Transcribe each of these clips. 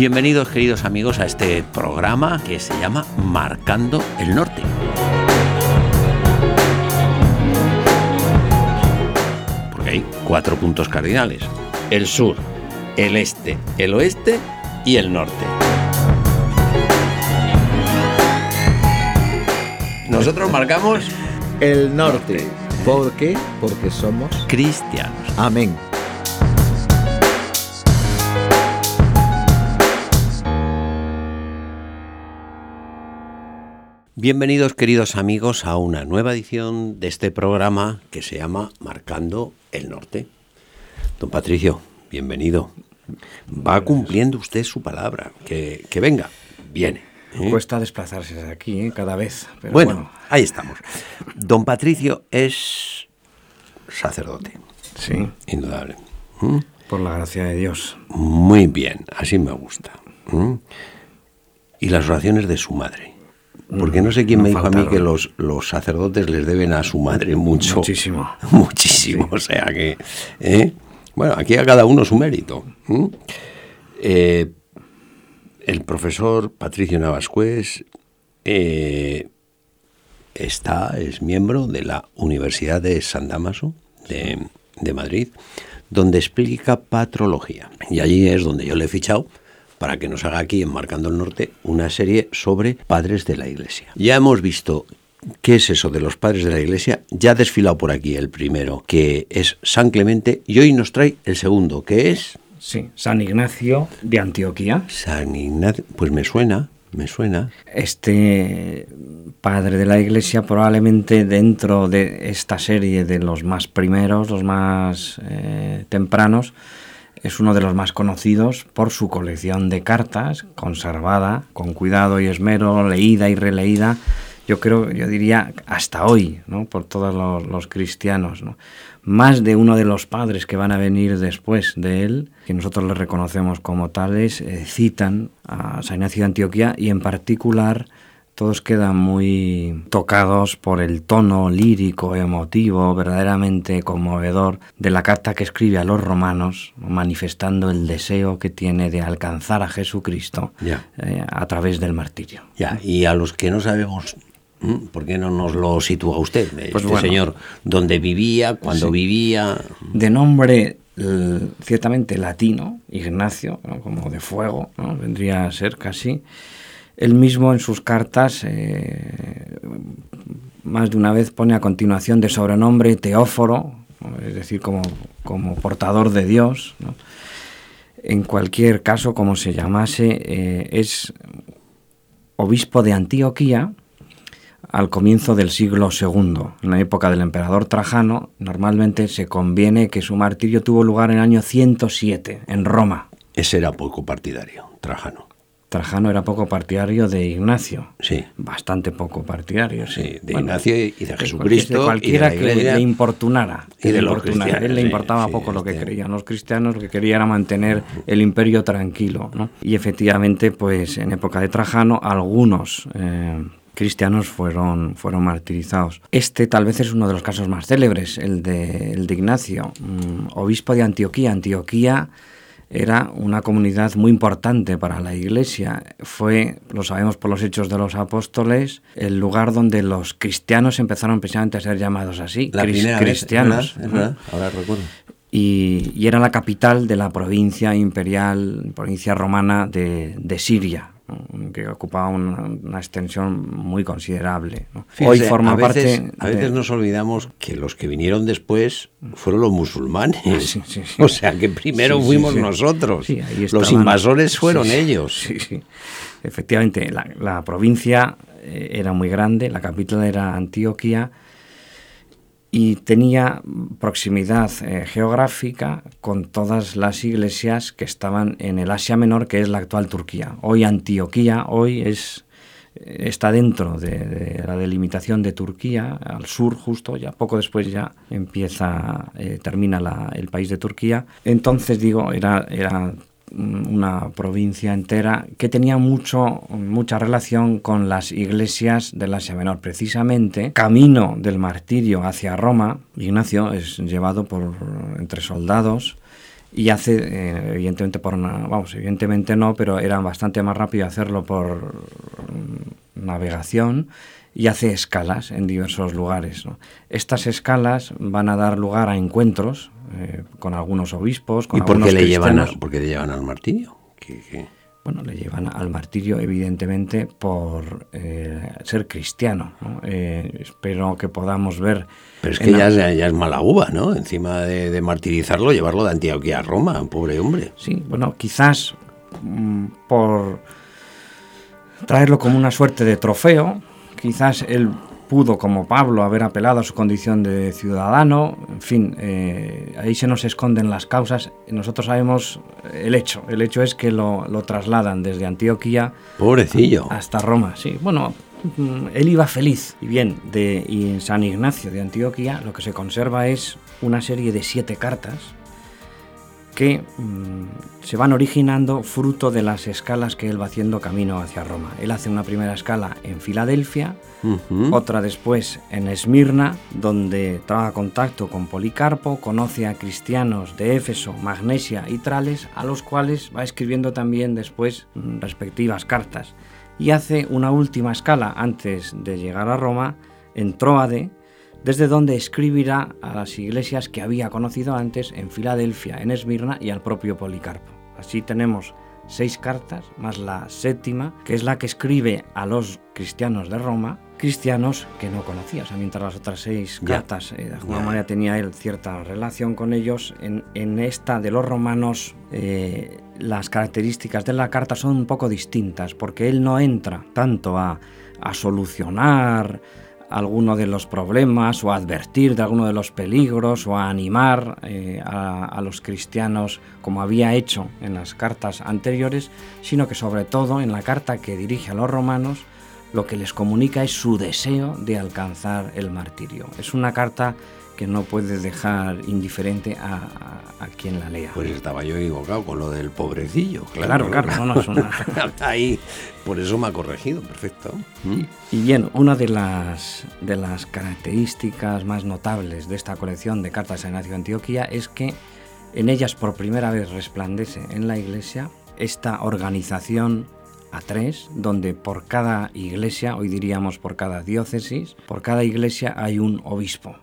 Bienvenidos, queridos amigos, a este programa que se llama Marcando el Norte. Porque hay 4 puntos cardinales: el sur, el este, el oeste y el norte. Nosotros marcamos el norte. ¿Por qué? Porque somos cristianos. Amén. Bienvenidos, queridos amigos, a una nueva edición de este programa que se llama Marcando el Norte. Don Patricio, bienvenido. Va cumpliendo usted su palabra. Que venga, viene. Cuesta desplazarse de aquí, cada vez. Pero bueno, ahí estamos. Don Patricio es sacerdote. Sí. Indudable. Por la gracia de Dios. Muy bien, así me gusta. Y las oraciones de su madre. Porque no sé quién me dijo faltaron. A mí que los sacerdotes les deben a su madre mucho. Muchísimo. Muchísimo, sí. O sea que... Bueno, aquí a cada uno su mérito. El profesor Patricio Navascués es miembro de la Universidad de San Dámaso de Madrid, donde explica patrología. Y allí es donde yo le he fichado para que nos haga aquí, en Marcando el Norte, una serie sobre padres de la Iglesia. Ya hemos visto qué es eso de los padres de la Iglesia. Ya ha desfilado por aquí el primero, que es San Clemente, y hoy nos trae el segundo, que es... Sí, San Ignacio de Antioquía. San Ignacio, pues me suena. Este padre de la Iglesia, probablemente dentro de esta serie de los más primeros, los más tempranos, es uno de los más conocidos por su colección de cartas, conservada, con cuidado y esmero, leída y releída, yo diría hasta hoy, ¿no? Por todos los cristianos, ¿no? Más de uno de los padres que van a venir después de él, que nosotros les reconocemos como tales, citan a San Ignacio de Antioquía, y en particular todos quedan muy tocados por el tono lírico, emotivo, verdaderamente conmovedor de la carta que escribe a los romanos, manifestando el deseo que tiene de alcanzar a Jesucristo a través del martirio. Y a los que no sabemos, ¿por qué no nos lo sitúa usted? Pues señor, ¿dónde vivía, cuándo vivía? De nombre ciertamente latino, Ignacio, ¿no? Como de fuego, ¿no? Vendría a ser casi. Él mismo en sus cartas más de una vez pone a continuación de sobrenombre Teóforo, ¿no? Es decir, como portador de Dios, ¿no? En cualquier caso, como se llamase, es obispo de Antioquía al comienzo del siglo II. En la época del emperador Trajano, normalmente se conviene que su martirio tuvo lugar en el año 107, en Roma. Ese era poco partidario, Trajano. Trajano era poco partidario de Ignacio. Sí. Bastante poco partidario, sí. De Ignacio y de Jesucristo. De cualquiera y de la que le importunara. Y de los cristianos. A él le importaba poco lo que creían. Los cristianos lo que querían era mantener el imperio tranquilo, ¿no? Y efectivamente, pues en época de Trajano, algunos cristianos fueron martirizados. Este tal vez es uno de los casos más célebres, el de Ignacio, obispo de Antioquía. Antioquía era una comunidad muy importante para la Iglesia. Fue, lo sabemos por los Hechos de los Apóstoles, el lugar donde los cristianos empezaron precisamente a ser llamados así, la primera cristianos. Es verdad. Ahora recuerdo. Y era la capital de la provincia imperial, provincia romana de Siria, ¿no? Que ocupaba una extensión muy considerable, ¿no? Fíjese, hoy forma parte... A veces nos olvidamos que los que vinieron después fueron los musulmanes. Sí. O sea, que primero fuimos nosotros. Sí, los invasores fueron ellos. Sí. Efectivamente, la provincia era muy grande, la capital era Antioquía, y tenía proximidad geográfica con todas las iglesias que estaban en el Asia Menor, que es la actual Turquía. Hoy Antioquía está dentro de la delimitación de Turquía, al sur justo, ya poco después ya termina el país de Turquía. Entonces era una provincia entera que tenía mucha relación con las iglesias del Asia Menor. Precisamente, camino del martirio hacia Roma, Ignacio es llevado entre soldados y hace, evidentemente evidentemente no, pero era bastante más rápido hacerlo por navegación, y hace escalas en diversos lugares, ¿no? Estas escalas van a dar lugar a encuentros con algunos obispos, con algunos cristianos. ¿Por qué le llevan al martirio? ¿Qué? Bueno, le llevan al martirio evidentemente por ser cristiano, ¿no? Espero que podamos ver... Pero es que ya es mala uva, ¿no? Encima de martirizarlo, llevarlo de Antioquía a Roma, pobre hombre. Sí, bueno, quizás por traerlo como una suerte de trofeo, quizás él pudo, como Pablo, haber apelado a su condición de ciudadano, en fin, ahí se nos esconden las causas. Nosotros sabemos el hecho es que lo trasladan desde Antioquía, pobrecillo, hasta Roma. Sí, bueno, él iba feliz. Y bien, y en San Ignacio de Antioquía lo que se conserva es una serie de 7 cartas que se van originando fruto de las escalas que él va haciendo camino hacia Roma. Él hace una primera escala en Filadelfia, otra después en Esmirna, donde trabaja contacto con Policarpo, conoce a cristianos de Éfeso, Magnesia y Trales, a los cuales va escribiendo también después respectivas cartas. Y hace una última escala antes de llegar a Roma, en Tróade, desde donde escribirá a las iglesias que había conocido antes en Filadelfia, en Esmirna y al propio Policarpo. Así tenemos 6 cartas, más la 7ª, que es la que escribe a los cristianos de Roma, cristianos que no conocía. O sea, mientras las otras 6 cartas, de alguna manera tenía él cierta relación con ellos, en esta de los romanos las características de la carta son un poco distintas, porque él no entra tanto a solucionar alguno de los problemas o a advertir de alguno de los peligros o a animar a los cristianos como había hecho en las cartas anteriores, sino que sobre todo en la carta que dirige a los romanos lo que les comunica es su deseo de alcanzar el martirio. Es una carta que no puede dejar indiferente a quien la lea. Pues estaba yo equivocado con lo del pobrecillo. Claro, no es una... Ahí, por eso me ha corregido, perfecto. Y bien, una de las características más notables de esta colección de cartas de San Ignacio de Antioquía es que en ellas por primera vez resplandece en la Iglesia esta organización a 3, donde por cada iglesia, hoy diríamos por cada diócesis, por cada iglesia hay un obispo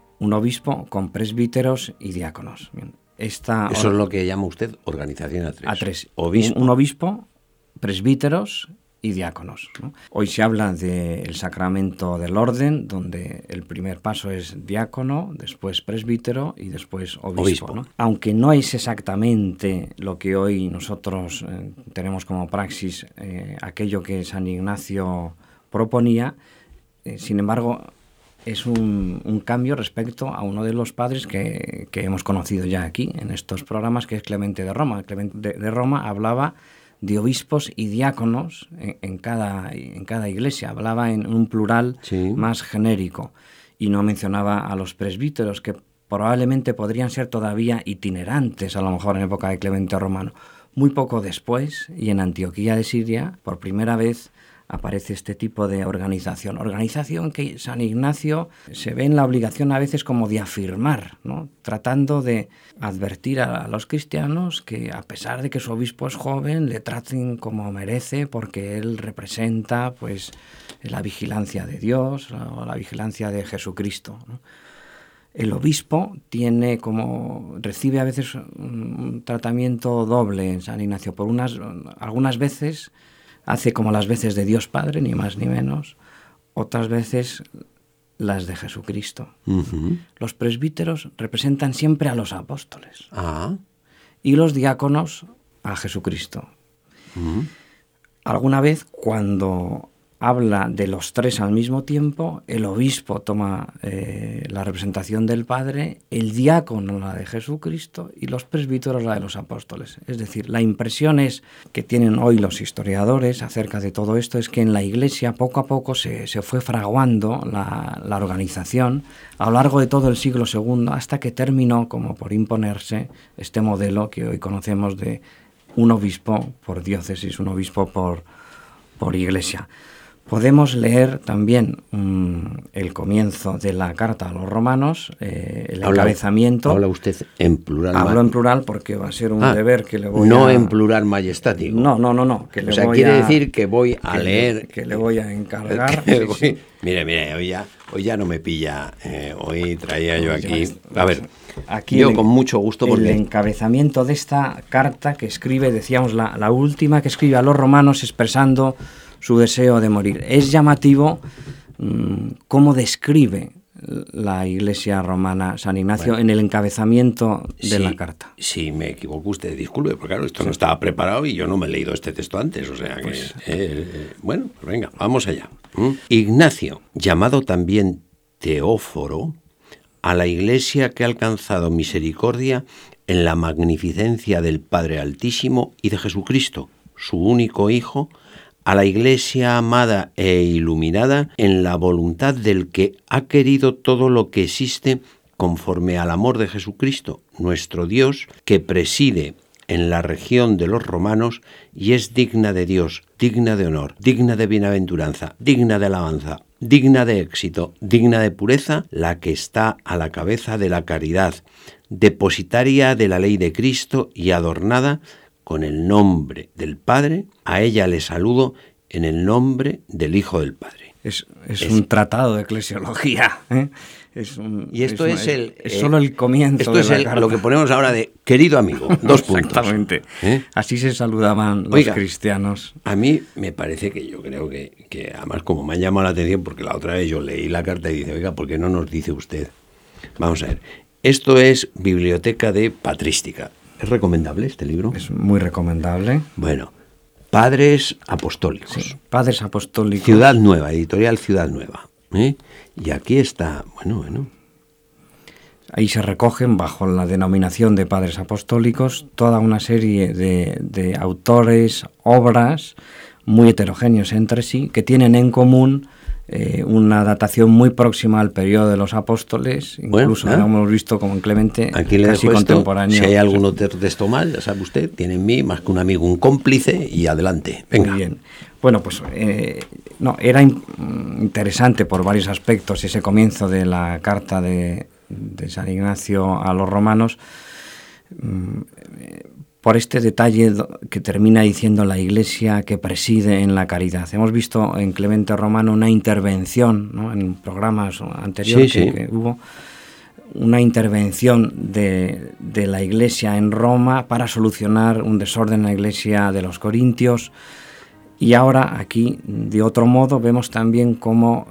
con presbíteros y diáconos. Bien, eso es lo que llama usted organización a 3. A 3. Un obispo, presbíteros y diáconos, ¿no? Hoy se habla del sacramento del orden, donde el primer paso es diácono, después presbítero y después obispo. ¿No? Aunque no es exactamente lo que hoy nosotros tenemos como praxis, aquello que San Ignacio proponía, sin embargo, es un cambio respecto a uno de los padres que hemos conocido ya aquí en estos programas, que es Clemente de Roma. Clemente de Roma hablaba de obispos y diáconos en cada iglesia, hablaba en un plural más genérico y no mencionaba a los presbíteros, que probablemente podrían ser todavía itinerantes, a lo mejor en época de Clemente Romano. Muy poco después, y en Antioquía de Siria, por primera vez aparece este tipo de organización que San Ignacio se ve en la obligación a veces como de afirmar, ¿no? Tratando de advertir a los cristianos que a pesar de que su obispo es joven, le traten como merece, porque él representa pues la vigilancia de Dios o la vigilancia de Jesucristo, ¿no? El obispo recibe a veces un tratamiento doble en San Ignacio. Algunas veces hace como las veces de Dios Padre, ni más ni menos, otras veces las de Jesucristo. Los presbíteros representan siempre a los apóstoles y los diáconos a Jesucristo. Alguna vez, cuando habla de los 3 al mismo tiempo, el obispo toma la representación del Padre, el diácono la de Jesucristo y los presbíteros la de los apóstoles. Es decir, la impresión que tienen hoy los historiadores acerca de todo esto es que en la Iglesia poco a poco se fue fraguando la organización a lo largo de todo el siglo II, hasta que terminó como por imponerse este modelo que hoy conocemos de un obispo por diócesis, un obispo por iglesia. Podemos leer también el comienzo de la carta a los romanos, el encabezamiento. Habla usted en plural. Hablo en plural porque va a ser un deber que le voy no a... en plural majestático. No. Que le voy quiere a, decir que voy a leer... Que le voy a encargar. Sí. Mire, hoy ya no me pilla. Hoy traía yo aquí... A ver, aquí yo con mucho gusto porque... El encabezamiento de esta carta que escribe, decíamos, la última que escribe a los romanos expresando su deseo de morir. Es llamativo cómo describe la Iglesia romana San Ignacio en el encabezamiento de la carta. Si me equivoco, usted disculpe, porque claro, esto no estaba preparado y yo no me he leído este texto antes, o sea que... bueno, pues venga, vamos allá. Ignacio, llamado también Teóforo, a la Iglesia que ha alcanzado misericordia en la magnificencia del Padre Altísimo y de Jesucristo, su único Hijo, a la Iglesia amada e iluminada en la voluntad del que ha querido todo lo que existe conforme al amor de Jesucristo, nuestro Dios, que preside en la región de los romanos y es digna de Dios, digna de honor, digna de bienaventuranza, digna de alabanza, digna de éxito, digna de pureza, la que está a la cabeza de la caridad, depositaria de la ley de Cristo y adornada con el nombre del Padre. A ella le saludo en el nombre del Hijo del Padre. Es un tratado de eclesiología, ¿eh? Y esto es solo el comienzo. Esto de es la carta. Lo que ponemos ahora de querido amigo, 2 puntos. Exactamente. Así se saludaban los cristianos. A mí me parece que yo creo que además como me han llamado la atención, porque la otra vez yo leí la carta y dice, oiga, ¿por qué no nos dice usted? Vamos a ver, esto es Biblioteca de Patrística. ¿Es recomendable este libro? Es muy recomendable. Bueno, Padres Apostólicos. Sí, Padres Apostólicos. Ciudad Nueva, editorial Ciudad Nueva. Y aquí está, bueno. Ahí se recogen, bajo la denominación de Padres Apostólicos, toda una serie de autores, obras muy heterogéneos entre sí, que tienen en común una datación muy próxima al periodo de los apóstoles, incluso lo hemos visto como en Clemente, aquí le casi dejo contemporáneo. Si hay algún texto mal, ya sabe usted, tiene en mí más que un amigo, un cómplice, y adelante, venga. Muy bien. Bueno, pues era interesante por varios aspectos ese comienzo de la carta de San Ignacio a los romanos, por este detalle que termina diciendo la Iglesia que preside en la caridad. Hemos visto en Clemente Romano una intervención, ¿no?, en programas anteriores que hubo, una intervención de la Iglesia en Roma para solucionar un desorden en la Iglesia de los Corintios. Y ahora aquí, de otro modo, vemos también como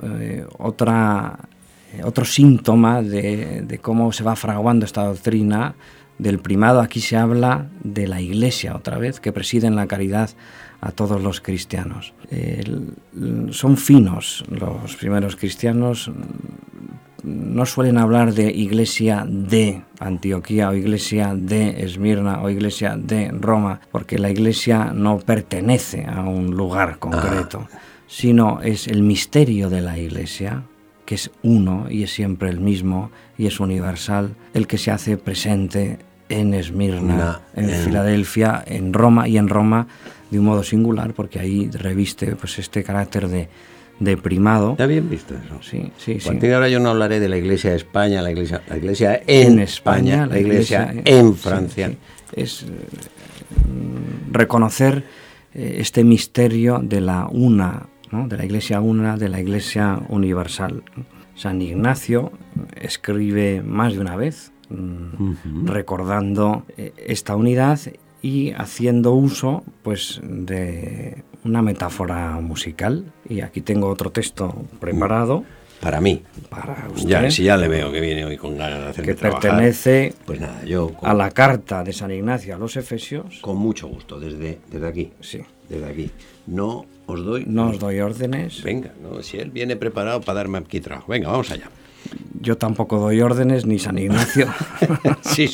otro síntoma de cómo se va fraguando esta doctrina del primado. Aquí se habla de la Iglesia, otra vez, que preside en la caridad a todos los cristianos. Son finos los primeros cristianos, no suelen hablar de Iglesia de Antioquía o Iglesia de Esmirna o Iglesia de Roma, porque la Iglesia no pertenece a un lugar concreto, sino es el misterio de la Iglesia, que es uno y es siempre el mismo y es universal, el que se hace presente en Esmirna, en Filadelfia, en Roma, y en Roma de un modo singular, porque ahí reviste pues este carácter de primado. ¿Está bien visto eso? Sí. A partir de ahora yo no hablaré de la Iglesia de España, la iglesia en España, la Iglesia en Francia. Sí. Es reconocer este misterio de la una, ¿no?, de la Iglesia una, de la Iglesia universal. San Ignacio escribe más de una vez, recordando esta unidad y haciendo uso pues de una metáfora musical. Y aquí tengo otro texto preparado. Para mí. Para usted. Ya le veo que viene hoy con ganas de hacerme que trabajar. Pertenece pues nada, a la carta de San Ignacio a los Efesios. Con mucho gusto, desde aquí. Sí. Desde aquí. No os doy órdenes. Venga, no, si él viene preparado para darme aquí trabajo. Venga, vamos allá. Yo tampoco doy órdenes, ni San Ignacio. Sí.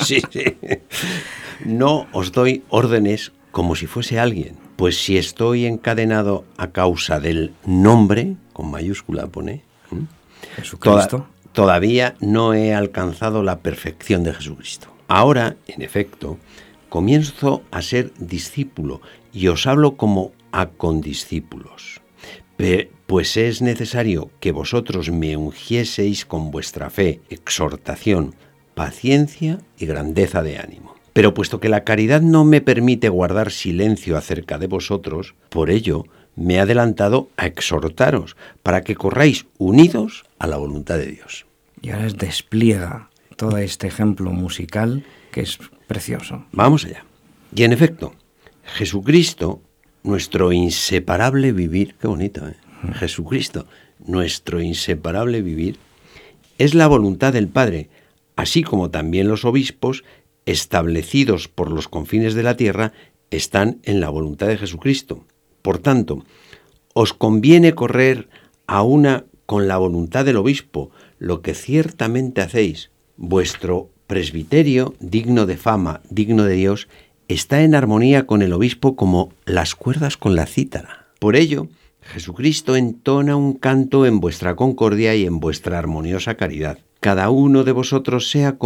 No os doy órdenes como si fuese alguien, pues si estoy encadenado a causa del nombre, con mayúscula pone, Jesucristo, todavía no he alcanzado la perfección de Jesucristo. Ahora, en efecto, comienzo a ser discípulo y os hablo como a condiscípulos. Pues es necesario que vosotros me ungieseis con vuestra fe, exhortación, paciencia y grandeza de ánimo. Pero puesto que la caridad no me permite guardar silencio acerca de vosotros, por ello me he adelantado a exhortaros, para que corráis unidos a la voluntad de Dios. Y ahora despliega todo este ejemplo musical que es precioso. Vamos allá. Y en efecto, Jesucristo, nuestro inseparable vivir, qué bonito, ¿eh? Jesucristo, nuestro inseparable vivir, es la voluntad del Padre, así como también los obispos, establecidos por los confines de la tierra, están en la voluntad de Jesucristo. Por tanto, os conviene correr a una con la voluntad del obispo, lo que ciertamente hacéis. Vuestro presbiterio, digno de fama, digno de Dios, está en armonía con el obispo como las cuerdas con la cítara. Por ello, Jesucristo entona un canto en vuestra concordia y en vuestra armoniosa caridad. Cada uno de vosotros sea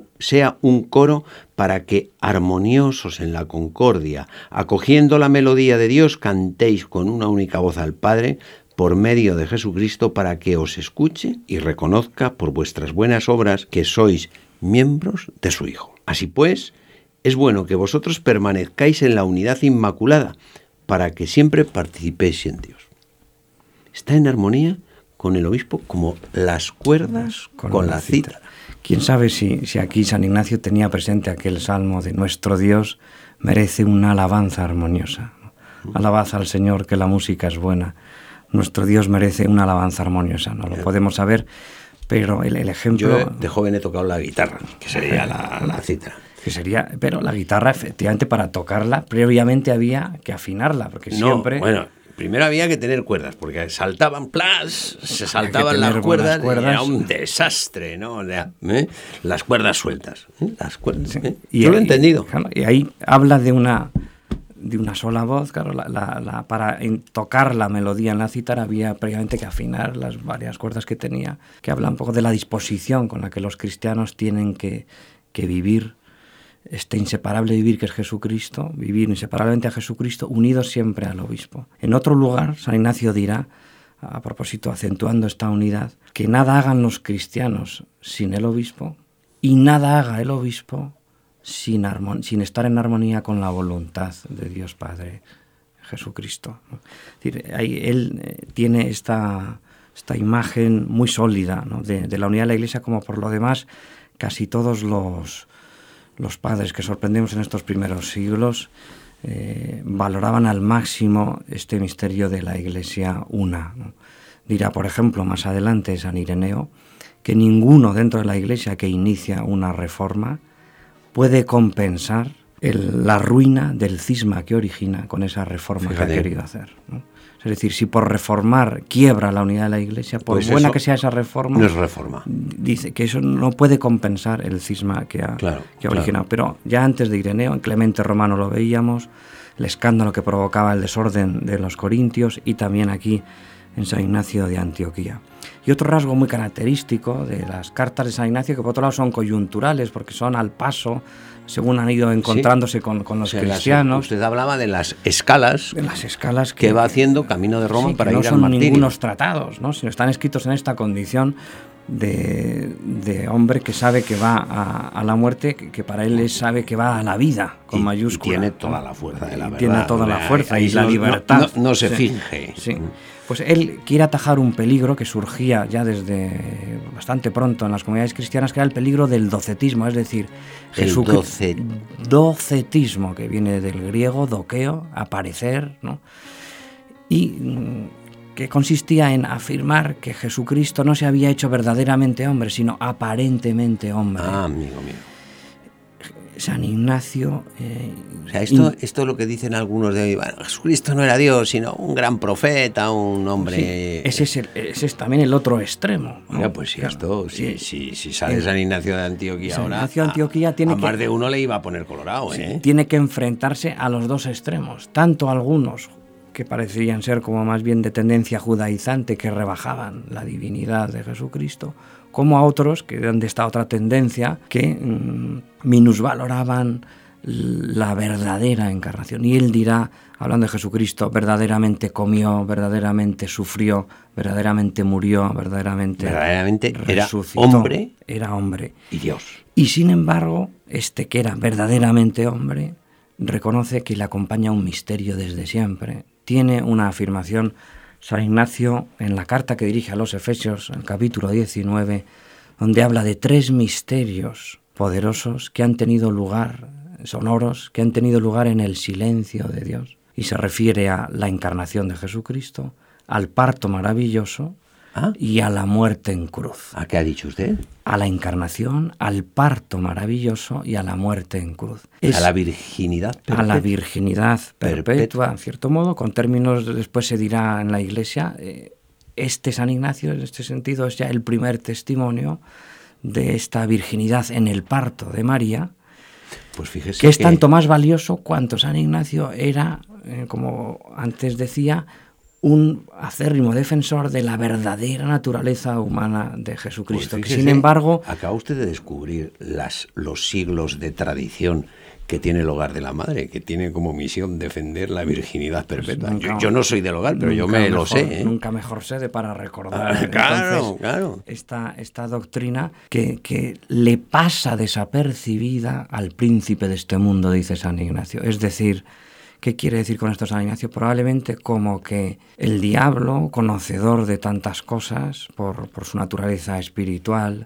un coro para que, armoniosos en la concordia, acogiendo la melodía de Dios, cantéis con una única voz al Padre por medio de Jesucristo, para que os escuche y reconozca por vuestras buenas obras que sois miembros de su Hijo. Así pues, es bueno que vosotros permanezcáis en la unidad inmaculada, para que siempre participéis en Dios. Está en armonía con el obispo como las cuerdas con la cítara. ¿Quién sabe si aquí San Ignacio tenía presente aquel salmo de nuestro Dios merece una alabanza armoniosa? Alabad al Señor, que la música es buena. Nuestro Dios merece una alabanza armoniosa. No lo podemos saber, pero el ejemplo... Yo de joven he tocado la guitarra, que sería la cítara. Pero la guitarra, efectivamente, para tocarla, previamente había que afinarla, porque siempre... Bueno, primero había que tener cuerdas, porque saltaban, se saltaban las cuerdas, y era un desastre, ¿no? Las cuerdas sueltas. Las cuerdas, sí. Yo lo he entendido. Claro, y ahí habla de una sola voz, claro, para tocar la melodía en la cítara había previamente que afinar las varias cuerdas que tenía, que habla un poco de la disposición con la que los cristianos tienen que vivir este inseparable vivir que es Jesucristo, vivir inseparablemente a Jesucristo, unidos siempre al obispo. En otro lugar, San Ignacio dirá, a propósito, acentuando esta unidad, que nada hagan los cristianos sin el obispo y nada haga el obispo sin estar en armonía con la voluntad de Dios Padre, Jesucristo. Es decir, ahí él tiene esta imagen muy sólida, ¿no? de la unidad de la Iglesia, como por lo demás casi todos los padres que sorprendemos en estos primeros siglos valoraban al máximo este misterio de la Iglesia una, ¿no? Dirá, por ejemplo, más adelante San Ireneo, que ninguno dentro de la Iglesia que inicia una reforma puede compensar la ruina del cisma que origina con esa reforma que ha querido hacer, ¿no? Es decir, si por reformar quiebra la unidad de la Iglesia, por pues buena que sea esa reforma, no es reforma. Dice que eso no puede compensar el cisma que ha originado. Pero ya antes de Ireneo, en Clemente Romano lo veíamos, el escándalo que provocaba el desorden de los corintios, y también aquí en San Ignacio de Antioquía. Y otro rasgo muy característico de las cartas de San Ignacio, que por otro lado son coyunturales, porque son al paso, según han ido encontrándose con los cristianos. Usted hablaba de las escalas. De las escalas que va haciendo camino de Roma para ir al martirio. No son ningunos tratados, ¿no? Sino están escritos en esta condición de hombre que sabe que va a la muerte, que para él sabe que va a la vida, con mayúscula. Y tiene toda la fuerza de la verdad. Tiene toda la fuerza y la libertad. No se finge. Sí. Pues él quiere atajar un peligro que surgía ya desde bastante pronto en las comunidades cristianas, que era el peligro del docetismo, es decir, docetismo, que viene del griego dokeo, aparecer, ¿no? Y que consistía en afirmar que Jesucristo no se había hecho verdaderamente hombre, sino aparentemente hombre. Amigo mío. San Ignacio... o sea, esto es lo que dicen algunos de hoy. Bueno, Jesucristo no era Dios, sino un gran profeta, un hombre... Sí, ese es también el otro extremo, ¿no? Mira, pues si claro, si sale San Ignacio de Antioquía San ahora, Ignacio de Antioquía tiene más de uno le iba a poner colorado, tiene que enfrentarse a los dos extremos, tanto algunos que parecían ser como más bien de tendencia judaizante, que rebajaban la divinidad de Jesucristo, como a otros que eran de esta otra tendencia, que minusvaloraban la verdadera encarnación. Y él dirá, hablando de Jesucristo, verdaderamente comió, verdaderamente sufrió, verdaderamente murió, verdaderamente resucitó. Era hombre y Dios. Y sin embargo, este que era verdaderamente hombre, reconoce que le acompaña un misterio desde siempre. Tiene una afirmación, San Ignacio, en la carta que dirige a los Efesios, en el capítulo 19, donde habla de 3 misterios poderosos que han tenido lugar, sonoros, que han tenido lugar en el silencio de Dios. Y se refiere a la encarnación de Jesucristo, al parto maravilloso y a la muerte en cruz. ¿A qué ha dicho usted? A la encarnación, al parto maravilloso y a la muerte en cruz. A la virginidad perpetua. A la virginidad perpetua, en cierto modo, con términos después se dirá en la Iglesia. San Ignacio, en este sentido, es ya el primer testimonio de esta virginidad en el parto de María, pues fíjese que es tanto más valioso cuanto San Ignacio era, como antes decía, un acérrimo defensor de la verdadera naturaleza humana de Jesucristo. Pues fíjese, que sin embargo... Acaba usted de descubrir los siglos de tradición que tiene el Hogar de la Madre, que tiene como misión defender la virginidad perpetua. Pues yo no soy del Hogar, pero yo me lo sé. Nunca mejor sede para recordar claro. Esta doctrina que le pasa desapercibida al príncipe de este mundo, dice San Ignacio. Es decir, ¿qué quiere decir con esto San Ignacio? Probablemente como que el diablo, conocedor de tantas cosas por su naturaleza espiritual,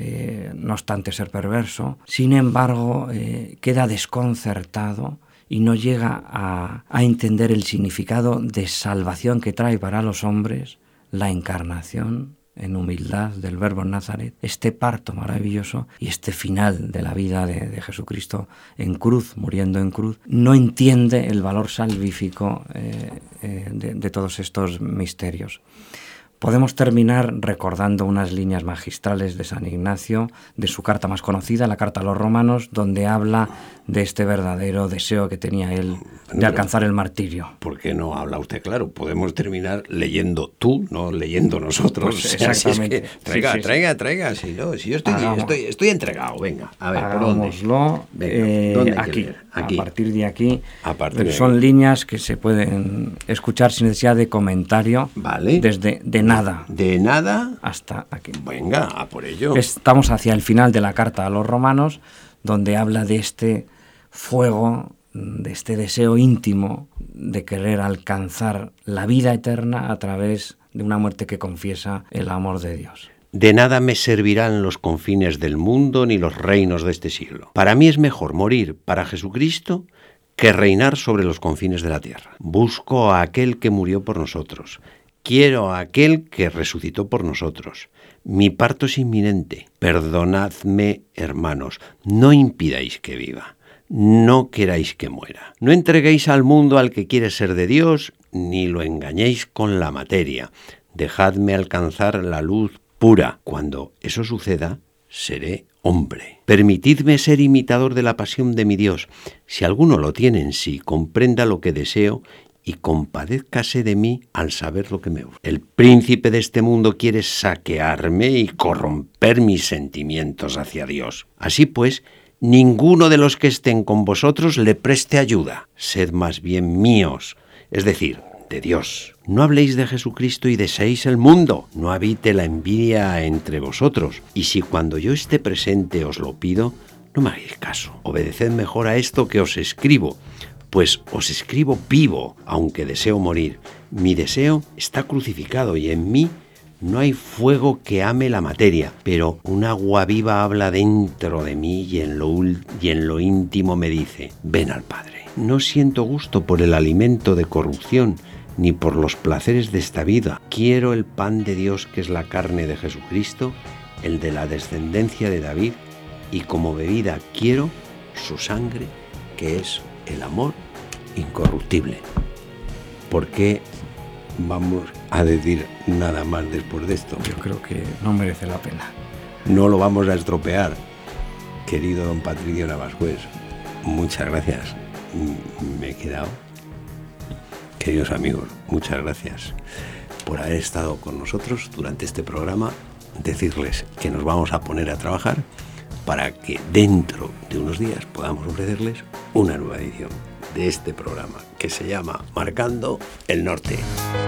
no obstante ser perverso, sin embargo queda desconcertado y no llega a entender el significado de salvación que trae para los hombres la encarnación en humildad del Verbo en Nazaret, este parto maravilloso y este final de la vida de Jesucristo en cruz, muriendo en cruz. No entiende el valor salvífico de todos estos misterios. Podemos terminar recordando unas líneas magistrales de San Ignacio, de su carta más conocida, la carta a los Romanos, donde habla de este verdadero deseo que tenía él de alcanzar el martirio. ¿Por qué no habla usted claro? Podemos terminar leyendo tú, no leyendo nosotros. Pues exactamente. Traiga. Si yo estoy entregado. Venga, a ver, ¿por dónde? ¿Dónde aquí. A partir de aquí. Son líneas que se pueden escuchar sin necesidad de comentario. Vale. Desde nada. De nada hasta aquí. Venga, a por ello. Estamos hacia el final de la carta a los Romanos, donde habla de este fuego, de este deseo íntimo de querer alcanzar la vida eterna a través de una muerte que confiesa el amor de Dios. De nada me servirán los confines del mundo ni los reinos de este siglo. Para mí es mejor morir para Jesucristo que reinar sobre los confines de la tierra. Busco a aquel que murió por nosotros. Quiero a aquel que resucitó por nosotros. Mi parto es inminente. Perdonadme, hermanos, no impidáis que viva. No queráis que muera. No entreguéis al mundo al que quiere ser de Dios, ni lo engañéis con la materia. Dejadme alcanzar la luz pura. Cuando eso suceda, seré hombre. Permitidme ser imitador de la pasión de mi Dios. Si alguno lo tiene en sí, comprenda lo que deseo y compadézcase de mí al saber lo que me urge. El príncipe de este mundo quiere saquearme y corromper mis sentimientos hacia Dios. Así pues, ninguno de los que estén con vosotros le preste ayuda. Sed más bien míos, es decir, de Dios. No habléis de Jesucristo y deseéis el mundo. No habite la envidia entre vosotros. Y si cuando yo esté presente os lo pido, no me hagáis caso. Obedeced mejor a esto que os escribo. Pues os escribo vivo, aunque deseo morir. Mi deseo está crucificado y en mí no hay fuego que ame la materia, pero un agua viva habla dentro de mí y en lo íntimo me dice, ven al Padre. No siento gusto por el alimento de corrupción, ni por los placeres de esta vida. Quiero el pan de Dios, que es la carne de Jesucristo, el de la descendencia de David, y como bebida quiero su sangre, que es el amor incorruptible. ¿Por qué vamos a decir nada más después de esto? Yo creo que no merece la pena. No lo vamos a estropear. Querido don Patricio Navascués, muchas gracias. Me he quedado. Queridos amigos, muchas gracias por haber estado con nosotros durante este programa. Decirles que nos vamos a poner a trabajar para que dentro de unos días podamos ofrecerles una nueva edición de este programa que se llama Marcando el Norte.